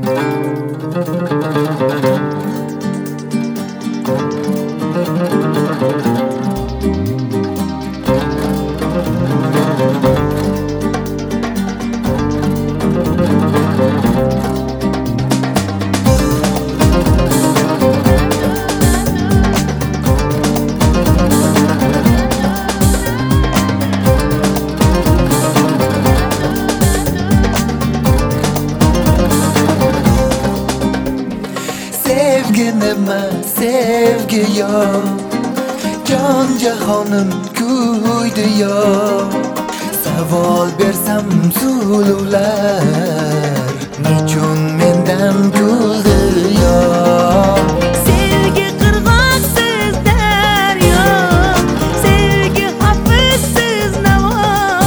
Sevgi nima, sevgi yo'q, jon jahonim kuydi yo'q. Savol bersam sulular, nechun mendan kuldi yo'q. Sevgi qirg'oqsiz daryo, sevgi hafizsiz navo.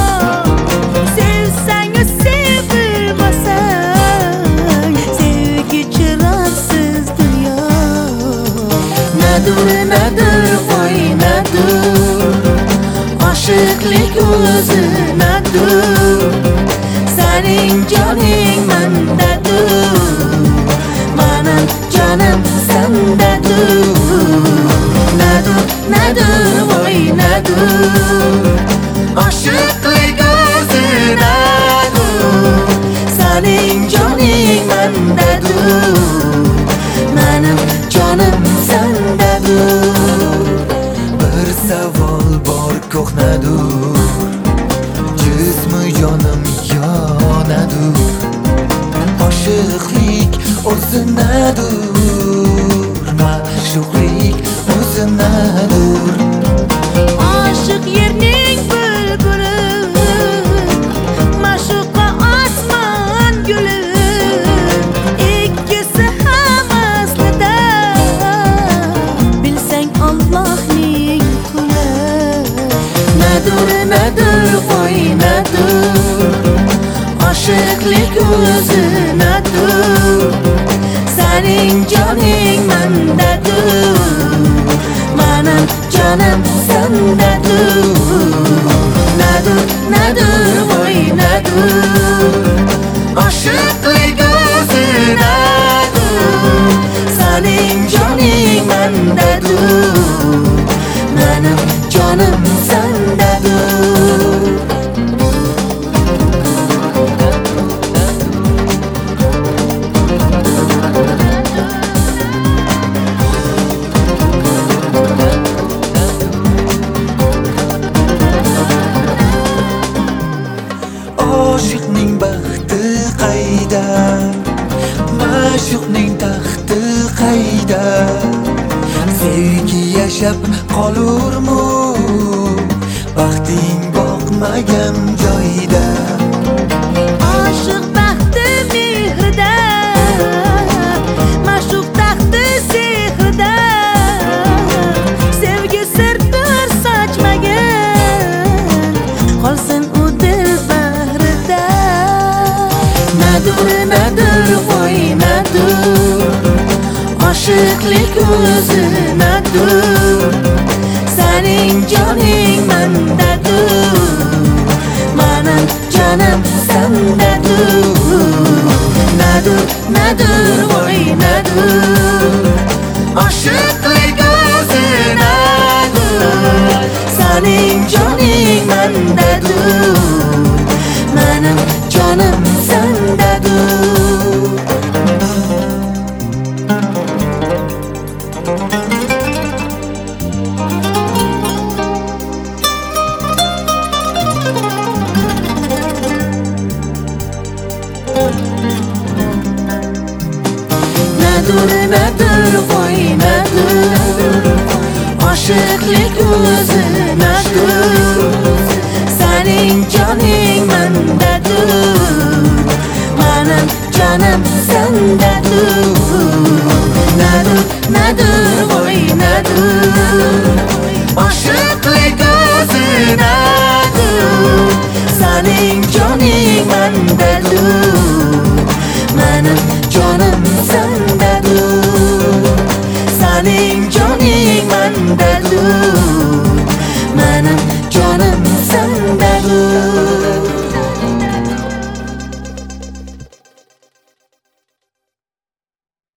Sevsang sevilmasang, sevgi chiroqsiz dunyo. Nadur, nadur, voy nadur, oshiqlik o'zi nadur. Sening joning mendadur, mening jonim sendadur. Nadur, nadur, voy nadur, oshiqlik o'zi nadur. Sening joning mendadur, mening jonim sendadur. Bir savol bor ko'hnadur, jismi jonim yonadur. Oshiqlik o'zi nadur, ma'shuqlik o'zi nadur. Aşık yerning bulbuli, ma'shuqa osmon guli. Ikkisi ham aslida bilsang Allohning quli. Nadur, nadur, voy nadur, oshiqlik o'zi nadur. Sening joning mendadur, mening jonim sendadur. Nadur, nadur, voy nadur, oshiqlik o'zi nadur. Sening joning mendadur, mening jonim sendadur. Oshiqning baxti qayda, ma'shuqning taxti qayda? Sevgi yashab qolurmu, baxting boqmagan joyda? Aşık baxti mehrida, ma'shuq taxti sehrida. Sevgi sirdir sochmagan, qolsin u dil bahrida. Nadur, nadur, voy nadur, oshiqlik o'zi nadur. Sening joning mendadur, mening jonim sendadur. Nadur, nadur, voy nadur, oshiqlik o'zi nadur. Sening joning mendadur, mening jonim sendadur. Nadur, nadur, voy nadur, oshiqlik o'zi nadur. Sening joning mendadur, mening jonim sendadur. Nadur, nadur, voy nadur, oshiqlik o'zi nadur. Sening